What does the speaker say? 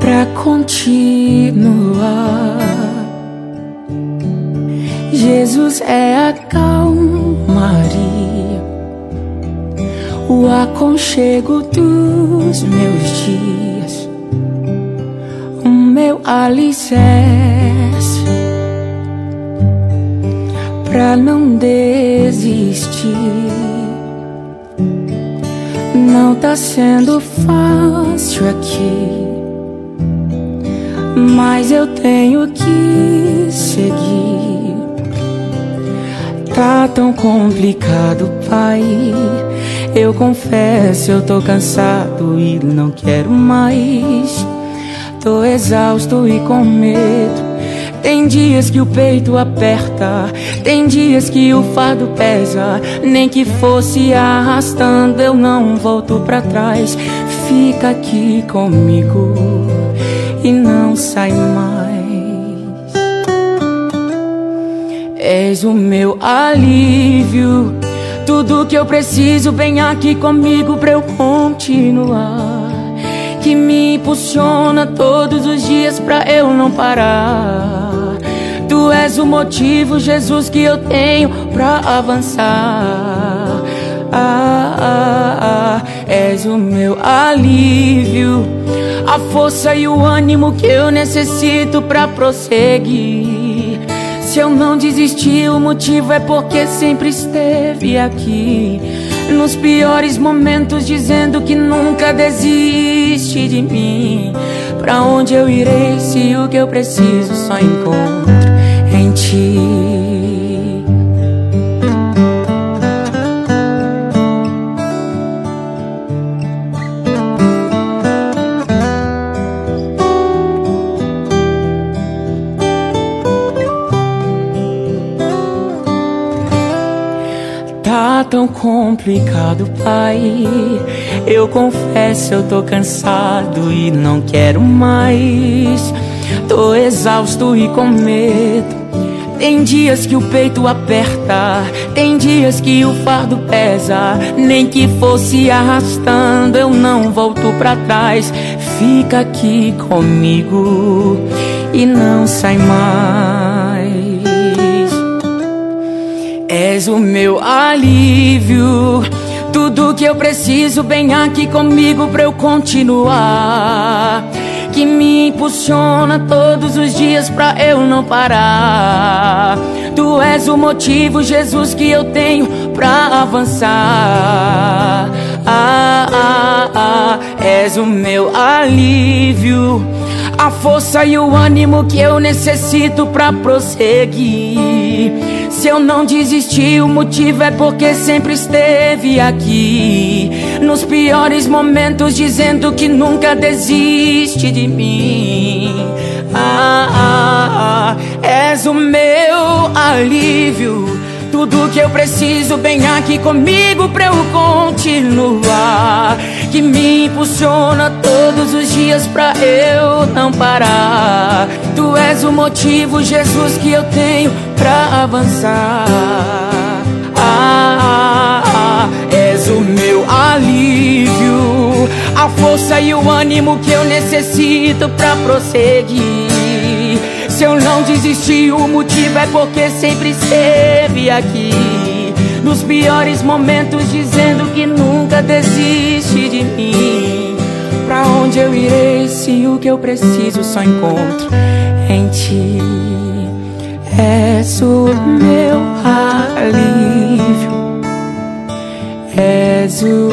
pra continuar. Jesus é a calmaria, o aconchego dos meus dias, o meu alicerce pra não desistir. Não tá sendo fácil aqui, mas eu tenho que seguir. Tá tão complicado, Pai, eu confesso, eu tô cansado e não quero mais. Tô exausto e com medo. Tem dias que o peito aperta, tem dias que o fardo pesa. Nem que fosse arrastando, eu não volto pra trás. Fica aqui comigo e não sai mais. És o meu alívio, tudo que eu preciso, vem aqui comigo pra eu continuar. Que me impulsiona todos os dias pra eu não parar. Tu és o motivo, Jesus, que eu tenho pra avançar. És o meu alívio, a força e o ânimo que eu necessito pra prosseguir. Se eu não desisti, o motivo é porque sempre esteve aqui, nos piores momentos, dizendo que nunca desiste de mim. Pra onde eu irei se o que eu preciso só encontro em ti? Tá tão complicado, Pai, eu confesso, eu tô cansado e não quero mais. Tô exausto e com medo. Tem dias que o peito aperta, tem dias que o fardo pesa. Nem que fosse arrastando, eu não volto pra trás. Fica aqui comigo e não sai mais. És o meu alívio, tudo que eu preciso, vem aqui comigo pra eu continuar. Que me impulsiona todos os dias pra eu não parar. Tu és o motivo, Jesus, que eu tenho pra avançar. És o meu alívio, a força e o ânimo que eu necessito pra prosseguir. Se eu não desisti, o motivo é porque sempre esteve aqui, nos piores momentos, dizendo que nunca desiste de mim. És o meu alívio, tudo que eu preciso, vem aqui comigo pra eu continuar. Que me impulsiona todos os dias pra eu não parar. Tu és o motivo, Jesus, que eu tenho pra avançar. És o meu alívio, a força e o ânimo que eu necessito pra prosseguir. Se eu não desisti, o motivo é porque sempre esteve aqui, nos piores momentos, dizendo que nunca desiste de mim. Pra onde eu irei se o que eu preciso só encontro em ti? És o meu alívio, és o